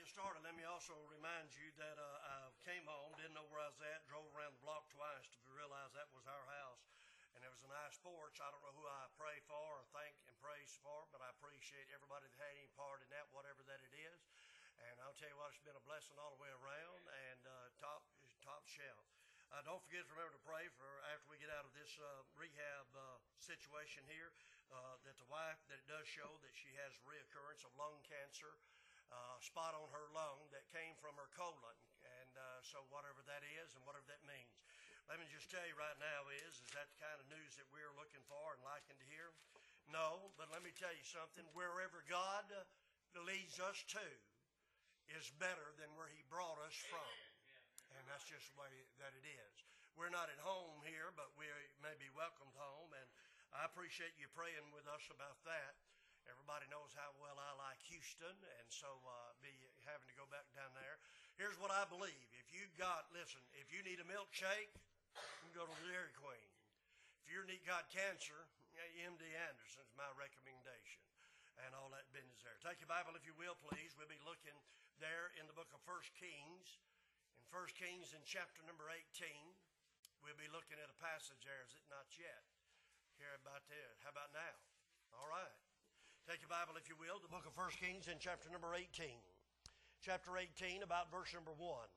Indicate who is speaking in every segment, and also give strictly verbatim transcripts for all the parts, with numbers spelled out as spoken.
Speaker 1: started, let me also remind you that uh, I came home, didn't know where I was at, drove around the block twice to realize that was our house. And there was a nice porch. I don't know who I pray for or thank and praise for, but I appreciate everybody that had any part in that, whatever that it is. And I'll tell you what, it's been a blessing all the way around and uh, top top shelf. Uh, don't forget to remember to pray for after we get out of this uh, rehab uh, situation here, uh, that the wife, that it does show that she has reoccurrence of lung cancer, uh, spot on her lung that came from her colon. And uh, so whatever that is and whatever that means. Let me just tell you right now is, is that the kind of news that we're looking for and liking to hear? No, but let me tell you something. Wherever God leads us to is better than where he brought us from. And that's just the way that it is. We're not at home here, but we may be welcomed home. And I appreciate you praying with us about that. Everybody knows how well I like Houston, and so uh, be having to go back down there. Here's what I believe. If you got, listen, if you need a milkshake, you can go to the Dairy Queen. If you need got cancer, M D Anderson's my recommendation, and all that business there. Take your Bible, if you will, please. We'll be looking there in the book of First Kings. In First Kings in chapter number eighteen, we'll be looking at a passage there. Is it not yet? Here about there. How about now? All right. Take your Bible, if you will, the book of First Kings in chapter number eighteen. Chapter eighteen, about verse number one.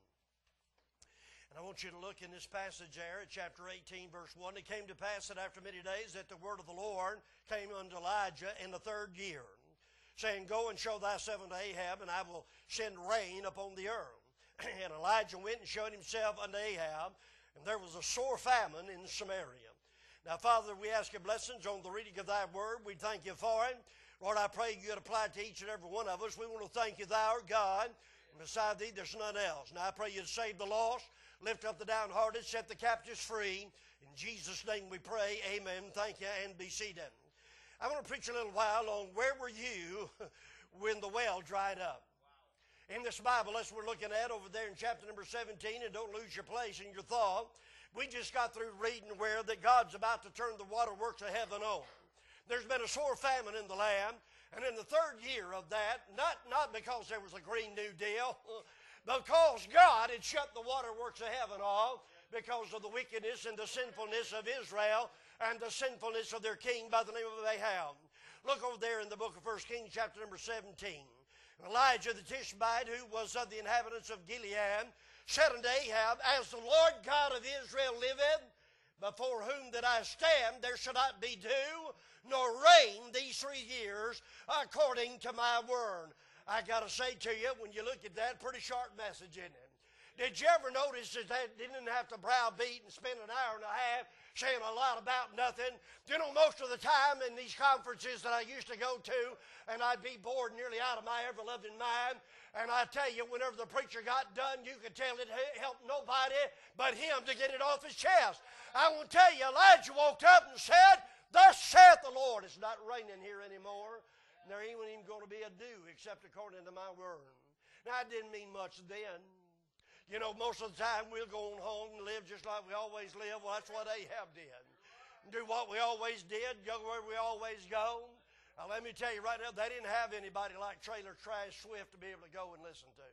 Speaker 1: And I want you to look in this passage there at chapter eighteen, verse one. It came to pass that after many days that the word of the Lord came unto Elijah in the third year, saying, Go and show thyself unto Ahab, and I will send rain upon the earth. And Elijah went and showed himself unto Ahab, and there was a sore famine in Samaria. Now, Father, we ask your blessings on the reading of thy word. We thank you for it. Lord, I pray you would apply it to each and every one of us. We want to thank you, thou art God, and beside thee there's none else. Now, I pray you'd save the lost, lift up the downhearted, set the captives free. In Jesus' name we pray, amen. Thank you, and be seated. I want to preach a little while on where were you when the well dried up. In this Bible, as we're looking at over there in chapter number seventeen, and don't lose your place in your thought, we just got through reading where that God's about to turn the waterworks of heaven on. There's been a sore famine in the land, and in the third year of that, not, not because there was a Green New Deal, because God had shut the waterworks of heaven off because of the wickedness and the sinfulness of Israel and the sinfulness of their king by the name of Ahab. Look over there in the book of First Kings, chapter number seventeen. Elijah the Tishbite, who was of the inhabitants of Gilead, said unto Ahab, As the Lord God of Israel liveth, before whom that I stand, there shall not be dew nor rain these three years, according to my word. I got to say to you, when you look at that, pretty sharp message, isn't it? Did you ever notice that they didn't have to browbeat and spend an hour and a half saying a lot about nothing? You know, most of the time in these conferences that I used to go to, and I'd be bored nearly out of my ever-loving mind, and I tell you, whenever the preacher got done, you could tell it helped nobody but him to get it off his chest. I want to tell you, Elijah walked up and said, Thus saith the Lord, it's not raining here anymore, and there ain't even going to be a dew except according to my word. Now, I didn't mean much then. You know, most of the time we'll go on home and live just like we always live. Well, that's what Ahab did. Do what we always did, go where we always go. Now, let me tell you right now, they didn't have anybody like Trailer Trash Swift to be able to go and listen to.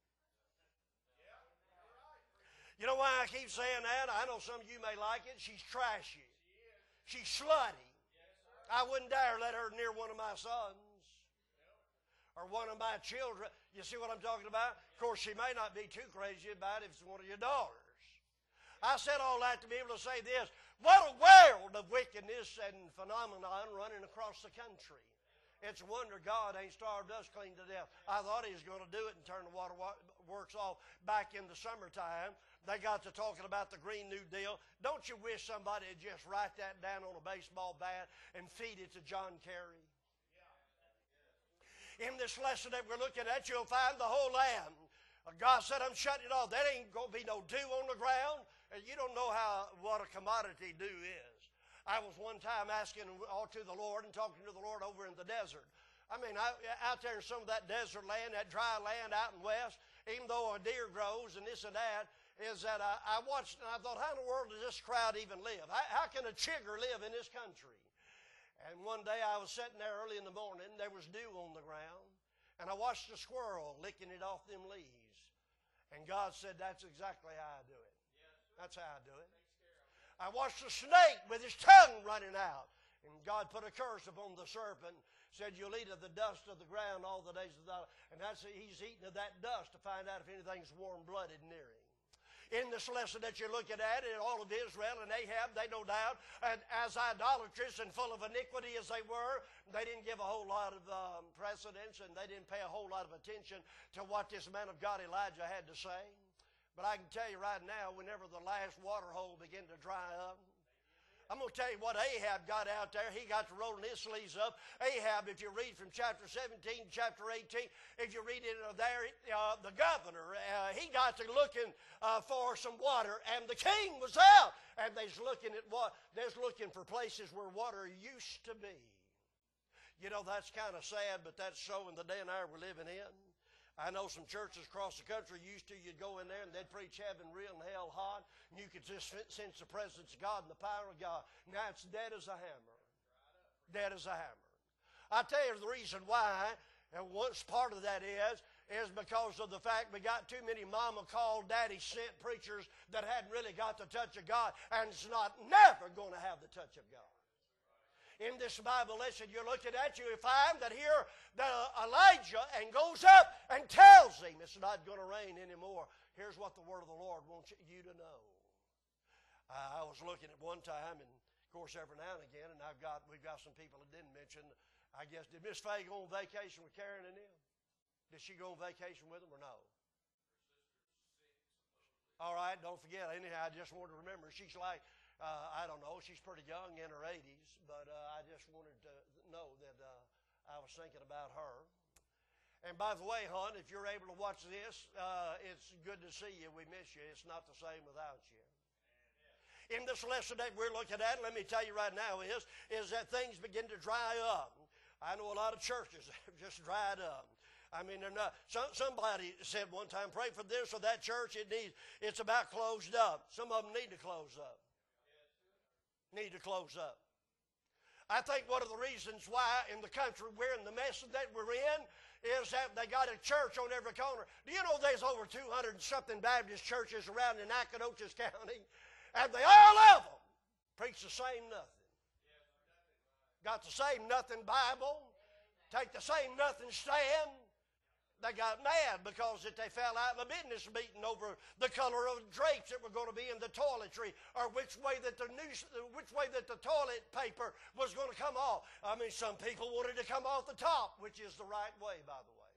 Speaker 1: You know why I keep saying that? I know some of you may like it. She's trashy. She's slutty. I wouldn't dare let her near one of my sons or one of my children. You see what I'm talking about? Of course, she may not be too crazy about it if it's one of your daughters. I said all that to be able to say this. What a world of wickedness and phenomenon running across the country. It's a wonder God ain't starved us clean to death. I thought he was going to do it and turn the waterworks off back in the summertime. They got to talking about the Green New Deal. Don't you wish somebody would just write that down on a baseball bat and feed it to John Kerry? In this lesson that we're looking at, you'll find the whole land. God said, I'm shutting it off. There ain't going to be no dew on the ground. And you don't know how what a commodity dew is. I was one time asking all to the Lord and talking to the Lord over in the desert. I mean, I, out there in some of that desert land, that dry land out in west, even though a deer grows and this and that, is that I, I watched and I thought, how in the world does this crowd even live? How, how can a chigger live in this country? And one day I was sitting there early in the morning, there was dew on the ground, and I watched a squirrel licking it off them leaves. And God said, that's exactly how I do it. That's how I do it. I watched a snake with his tongue running out. And God put a curse upon the serpent, said, you'll eat of the dust of the ground all the days of the life. And that's he's eating of that dust to find out if anything's warm-blooded near him. In this lesson that you're looking at, in all of Israel and Ahab, they no doubt, and as idolatrous and full of iniquity as they were, they didn't give a whole lot of um, precedence, and they didn't pay a whole lot of attention to what this man of God Elijah had to say. But I can tell you right now, whenever the last water hole began to dry up, I'm going to tell you what Ahab got out there. He got to rolling his sleeves up. Ahab, if you read from chapter seventeen, chapter eighteen, if you read it there, uh, the governor, uh, he got to looking uh, for some water, and the king was out. And they's looking at what? They's looking for places where water used to be. You know, that's kind of sad, but that's so in the day and hour we're living in. I know some churches across the country used to, you'd go in there and they'd preach heaven real and hell hot, and you could just sense the presence of God and the power of God. Now it's dead as a hammer. Dead as a hammer. I tell you the reason why, and once part of that is, is because of the fact we got too many mama called, daddy sent preachers that hadn't really got the touch of God, and it's not never going to have the touch of God. In this Bible lesson you're looking at, you find that here that Elijah and goes up and tells him it's not going to rain anymore. Here's what the word of the Lord wants you to know. Uh, I was looking at one time, and of course every now and again, and I've got we've got some people that didn't mention. I guess did Miss Faye go on vacation with Karen and them? Did she go on vacation with them or no? All right, don't forget. Anyhow, I just wanted to remember she's like. Uh, I don't know. She's pretty young, in her eighties, but uh, I just wanted to know that uh, I was thinking about her. And by the way, hon, if you're able to watch this, uh, it's good to see you. We miss you. It's not the same without you. In this lesson that we're looking at, let me tell you right now, is, is that things begin to dry up. I know a lot of churches have just dried up. I mean, they're not. Some, somebody said one time, pray for this or that church. It needs. It's about closed up. Some of them need to close up. Need to close up. I think one of the reasons why in the country we're in the mess that we're in is that they got a church on every corner. Do you know there's over two hundred and something Baptist churches around in Nacogdoches County? And they all of them preach the same nothing. Got the same nothing Bible. Take the same nothing stand. They got mad because that they fell out of a business meeting over the color of drapes that were going to be in the toiletry, or which way that the news, which way that the toilet paper was going to come off. I mean, some people wanted to come off the top, which is the right way, by the way.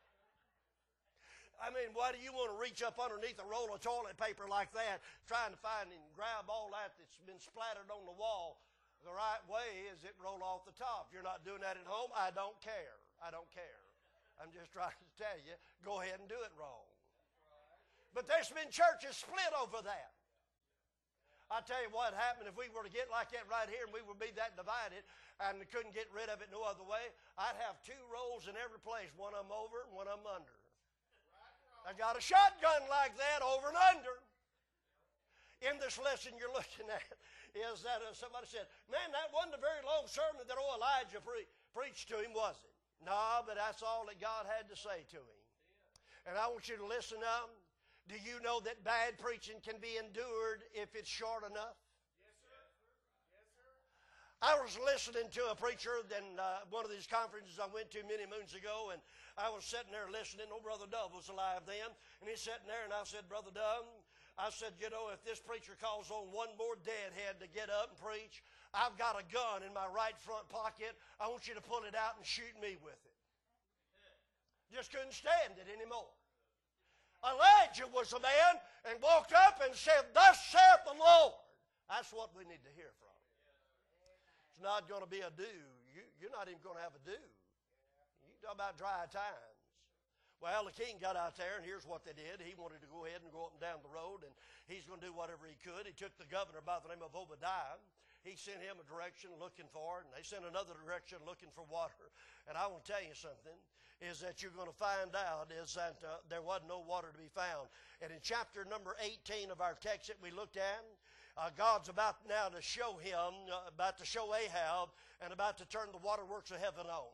Speaker 1: I mean, why do you want to reach up underneath a roll of toilet paper like that, trying to find and grab all that that's been splattered on the wall? The right way is it roll off the top. If you're not doing that at home, I don't care. I don't care. I'm just trying to tell you, go ahead and do it wrong. But there's been churches split over that. I tell you what happened if we were to get like that right here and we would be that divided and couldn't get rid of it no other way, I'd have two rolls in every place, one of them over and one of them under. I got a shotgun like that over and under. In this lesson you're looking at is that uh, somebody said, man, that wasn't a very long sermon that old Elijah pre- preached to him, was it? No, but that's all that God had to say to him. And I want you to listen up. Do you know that bad preaching can be endured if it's short enough? Yes, sir. Yes, sir. I was listening to a preacher in uh, one of these conferences I went to many moons ago, and I was sitting there listening. Old Brother Dove was alive then, and he's sitting there, and I said, Brother Dove, I said, you know, if this preacher calls on one more deadhead to get up and preach, I've got a gun in my right front pocket. I want you to pull it out and shoot me with it. Just couldn't stand it anymore. Elijah was a man and walked up and said, thus saith the Lord. That's what we need to hear from. It's not going to be a do. You, you're not even going to have a do. You talk about dry times. Well, the king got out there, and here's what they did. He wanted to go ahead and go up and down the road, and he's going to do whatever he could. He took the governor by the name of Obadiah. He sent him a direction looking for it, and they sent another direction looking for water. And I want to tell you something, is that you're going to find out is that uh, there wasn't no water to be found. And in chapter number eighteen of our text that we looked at, uh, God's about now to show him, uh, about to show Ahab, and about to turn the waterworks of heaven on.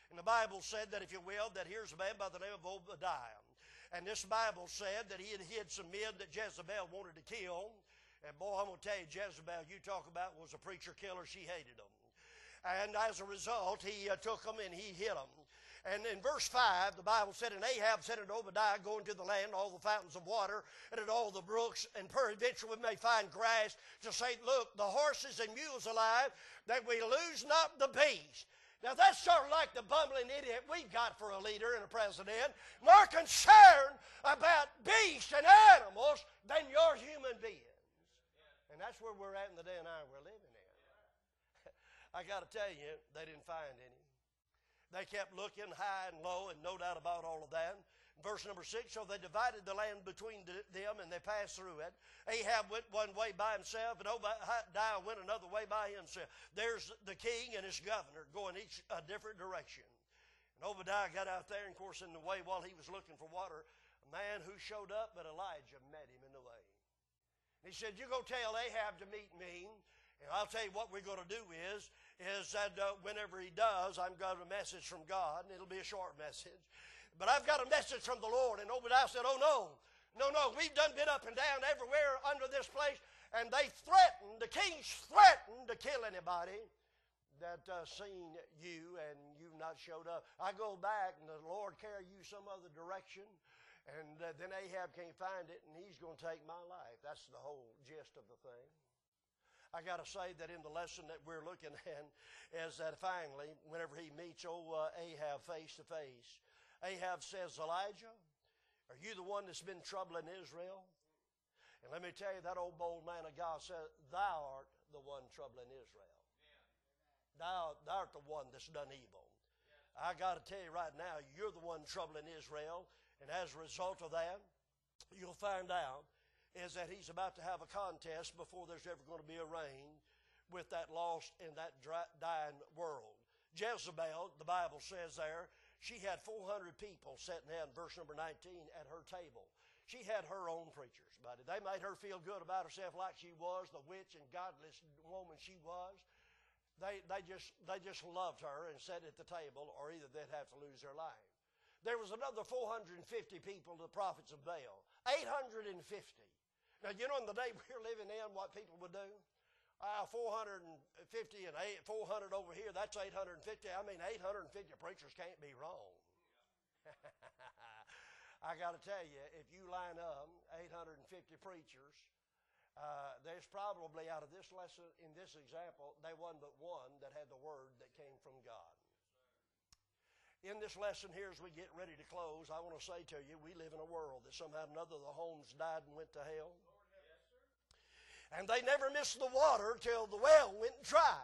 Speaker 1: And the Bible said that, if you will, that here's a man by the name of Obadiah. And this Bible said that he had hid some men that Jezebel wanted to kill. And boy, I'm going to tell you, Jezebel, you talk about, was a preacher killer. She hated them. And as a result, he uh, took them and he hid them. And in verse five, the Bible said, and Ahab said unto Obadiah, go into the land, all the fountains of water, and at all the brooks, and peradventure we may find grass, to say, look, the horses and mules alive, that we lose not the beast. Now that's sort of like the bumbling idiot we've got for a leader and a president, more concerned about beasts and animals than your human beings. And that's where we're at in the day and hour we're living in. I got to tell you, they didn't find any. They kept looking high and low, and no doubt about all of that. Verse number six, so they divided the land between them, and they passed through it. Ahab went one way by himself, and Obadiah went another way by himself. There's the king and his governor going each a different direction. And Obadiah got out there, and of course in the way while he was looking for water, a man who showed up, but Elijah met him in the way. And he said, you go tell Ahab to meet me. And I'll tell you what we're going to do is, is that uh, whenever he does, I've got a message from God, and it'll be a short message. But I've got a message from the Lord. And Obadiah said, oh, no, no, no, we've done been up and down everywhere under this place, and they threatened, the kings threatened to kill anybody that uh, seen you and you've not showed up. I go back, and the Lord carry you some other direction, and uh, then Ahab can't find it, and he's going to take my life. That's the whole gist of the thing. I got to say that in the lesson that we're looking at is that finally, whenever he meets old uh, Ahab face to face, Ahab says, Elijah, are you the one that's been troubling Israel? And let me tell you, that old bold man of God said, thou art the one troubling Israel. Yeah. Thou, thou art the one that's done evil. Yeah. I got to tell you right now, you're the one troubling Israel. And as a result of that, you'll find out is that he's about to have a contest before there's ever going to be a reign with that lost and that dry, dying world. Jezebel, the Bible says there, she had four hundred people sitting in verse number nineteen at her table. She had her own preachers, buddy. They made her feel good about herself like she was the witch and godless woman she was. They, they, just, they just loved her and sat at the table, or either they'd have to lose their life. There was another four hundred fifty people, the prophets of Baal. eight hundred fifty. Now, you know, in the day we're living in, what people would do? Uh, four hundred fifty and eight, four hundred over here, that's eight hundred fifty. I mean, eight hundred fifty preachers can't be wrong. I got to tell you, if you line up eight hundred fifty preachers, uh, there's probably, out of this lesson, in this example, they wasn't but one that had the word that came from God. In this lesson here, as we get ready to close, I want to say to you, we live in a world that somehow or another the homes died and went to hell. And they never missed the water till the well went dry.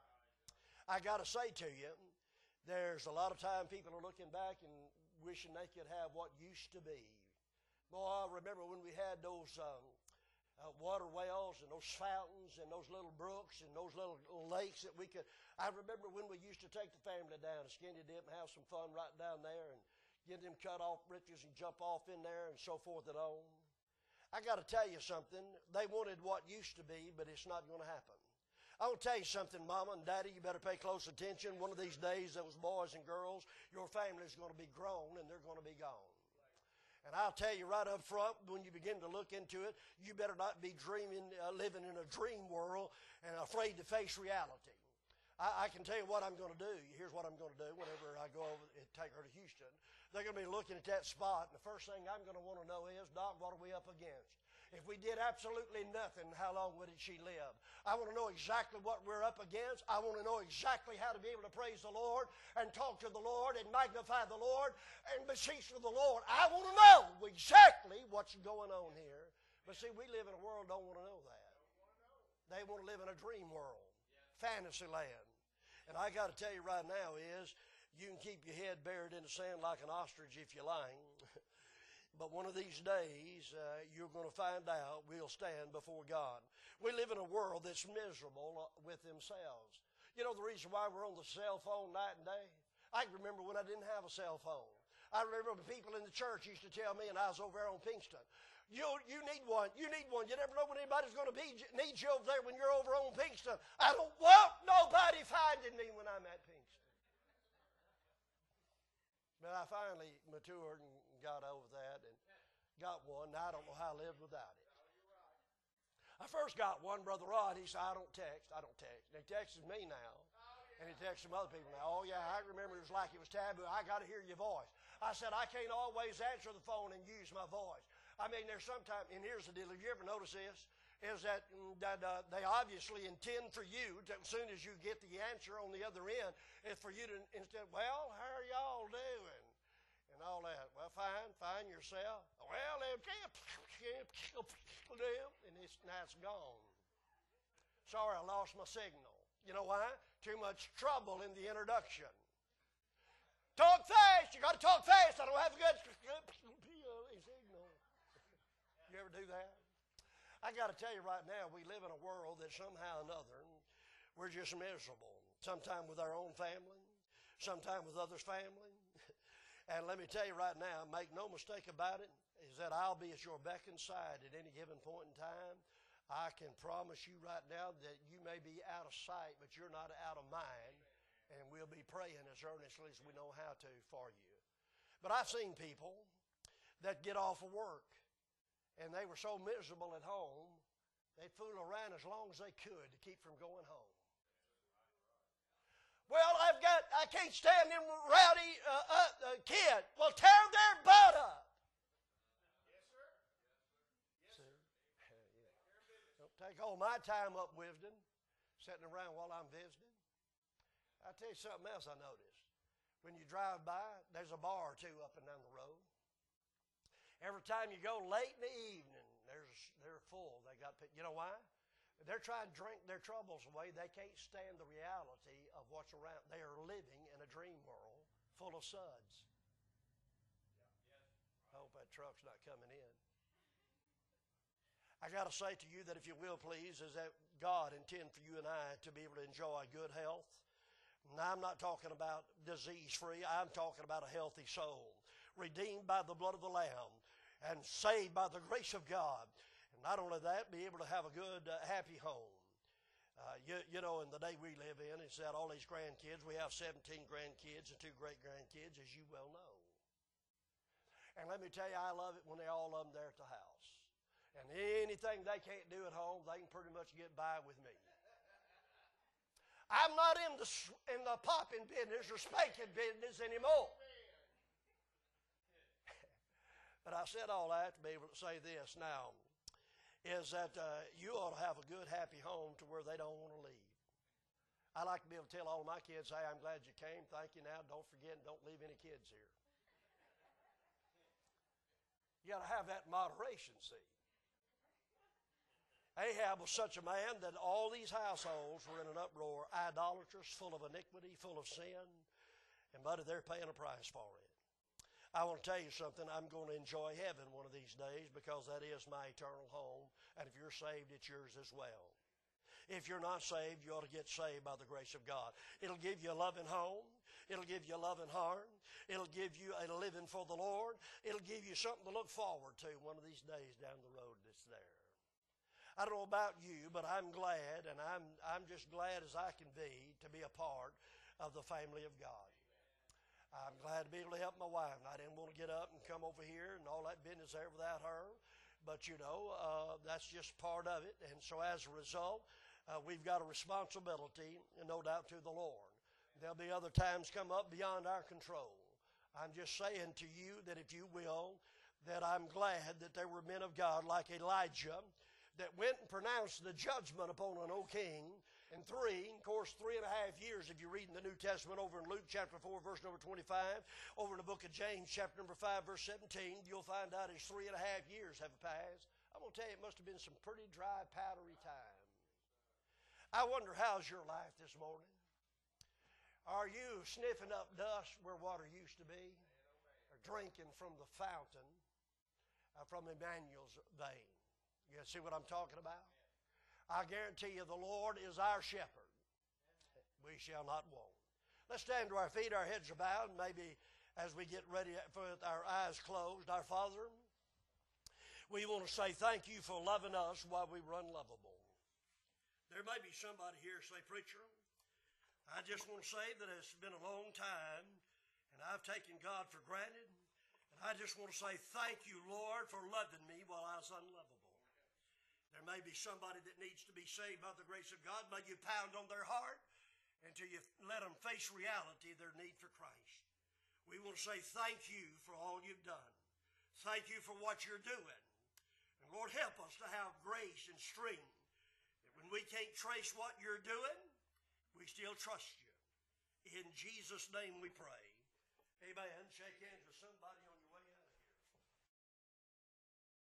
Speaker 1: I got to say to you, there's a lot of time people are looking back and wishing they could have what used to be. Boy, I remember when we had those um, uh, water wells and those fountains and those little brooks and those little lakes that we could. I remember when we used to take the family down to Skinny Dip and have some fun right down there and get them cut off britches and jump off in there and so forth and on. I got to tell you something. They wanted what used to be, but it's not going to happen. I want to tell you something, Mama and Daddy, you better pay close attention. One of these days, those boys and girls, your family is going to be grown and they're going to be gone. And I'll tell you right up front, when you begin to look into it, you better not be dreaming, uh, living in a dream world and afraid to face reality. I, I can tell you what I'm going to do. Here's what I'm going to do whenever I go over and take her to Houston. They're going to be looking at that spot, and the first thing I'm going to want to know is, Doc, what are we up against? If we did absolutely nothing, how long would she live? I want to know exactly what we're up against. I want to know exactly how to be able to praise the Lord and talk to the Lord and magnify the Lord and beseech the Lord. I want to know exactly what's going on here. But see, we live in a world that don't want to know that. They want to live in a dream world, fantasy land. And I got to tell you right now is, you can keep your head buried in the sand like an ostrich if you like. But one of these days, uh, you're going to find out we'll stand before God. We live in a world that's miserable with themselves. You know the reason why we're on the cell phone night and day? I can remember when I didn't have a cell phone. I remember people in the church used to tell me, and I was over there on Pinkston, you, you need one. You need one. You never know when anybody's going to be, need you over there when you're over on Pinkston. I don't want nobody finding me when I'm at Pinkston.
Speaker 2: But I finally matured and got over that and got one. Now I don't know how I lived without it. I first got one, Brother Rod. He said, I don't text. I don't text. And he texts me now. And he texts some other people now. Oh, yeah, I remember it was like it was taboo. I got to hear your voice. I said, I can't always answer the phone and use my voice. I mean, there's sometimes, and here's the deal. Have you ever noticed this? Is that, that uh, they obviously intend for you, to, as soon as you get the answer on the other end, is for you to, instead, well, how are y'all doing? And all that. Well, fine, fine yourself. Well, and it's, now it's gone. Sorry, I lost my signal. You know why? Too much trouble in the introduction. Talk fast. You got to talk fast. I don't have a good signal. You ever do that? I got to tell you right now, we live in a world that somehow or another, we're just miserable. Sometime with our own family, sometime with others' family. And let me tell you right now, make no mistake about it, is that I'll be at your beck and side at any given point in time. I can promise you right now that you may be out of sight, but you're not out of mind. And we'll be praying as earnestly as we know how to for you. But I've seen people that get off of work, and they were so miserable at home, they'd fool around as long as they could to keep from going home. Well, I've got, I can't stand them rowdy uh, uh, uh, kid. Well, tear their butt up.
Speaker 3: Yes, sir. Yes, sir.
Speaker 2: Don't take all my time up wisdom, sitting around while I'm visiting. I'll tell you something else I noticed. When you drive by, there's a bar or two up and down the road. Every time you go late in the evening, there's they're full. They got, you know why? They're trying to drink their troubles away. They can't stand the reality of what's around. They are living in a dream world full of suds. I hope that truck's not coming in. I got to say to you that if you will please, is that God intends for you and I to be able to enjoy good health. Now, I'm not talking about disease-free. I'm talking about a healthy soul, redeemed by the blood of the Lamb and saved by the grace of God. And not only that, be able to have a good, uh, happy home. Uh, you, you know, in the day we live in, it's that all these grandkids, we have seventeen grandkids and two great-grandkids, as you well know. And let me tell you, I love it when they all of them there at the house. And anything they can't do at home, they can pretty much get by with me. I'm not in the, in the popping business or spanking business anymore. But I said all that to be able to say this now, is that uh, you ought to have a good, happy home to where they don't want to leave. I like to be able to tell all of my kids, hey, I'm glad you came. Thank you now. Don't forget and don't leave any kids here. You got to have that moderation, see. Ahab was such a man that all these households were in an uproar, idolatrous, full of iniquity, full of sin, and buddy, they're paying a price for it. I want to tell you something, I'm going to enjoy heaven one of these days because that is my eternal home, and if you're saved, it's yours as well. If you're not saved, you ought to get saved by the grace of God. It'll give you a loving home. It'll give you a loving heart. It'll give you a living for the Lord. It'll give you something to look forward to one of these days down the road that's there. I don't know about you, but I'm glad, and I'm, I'm just glad as I can be to be a part of the family of God. I'm glad to be able to help my wife. I didn't want to get up and come over here and all that business there without her. But, you know, uh, that's just part of it. And so as a result, uh, we've got a responsibility, and no doubt, to the Lord. There'll be other times come up beyond our control. I'm just saying to you that if you will, that I'm glad that there were men of God like Elijah that went and pronounced the judgment upon an old king. And three, of course, three and a half years, if you read in the New Testament over in Luke chapter four, verse number twenty-five, over in the book of James chapter number five, verse seventeen, you'll find out his three and a half years have passed. I'm going to tell you, it must have been some pretty dry, powdery time. I wonder, how's your life this morning? Are you sniffing up dust where water used to be? Or drinking from the fountain uh, from Emmanuel's vein? You see what I'm talking about? I guarantee you the Lord is our shepherd. We shall not want. Let's stand to our feet, our heads are bowed, and maybe as we get ready with our eyes closed, our Father, we want to say thank you for loving us while we were unlovable. There may be somebody here say, preacher, I just want to say that it's been a long time,
Speaker 1: and I've taken God for granted. And I just want to say thank you, Lord, for loving me while I was unlovable. There may be somebody that needs to be saved by the grace of God. May you pound on their heart until you let them face reality, their need for Christ. We want to say thank you for all you've done. Thank you for what you're doing. And Lord, help us to have grace and strength. That when we can't trace what you're doing, we still trust you. In Jesus' name we pray. Amen. Shake hands with somebody on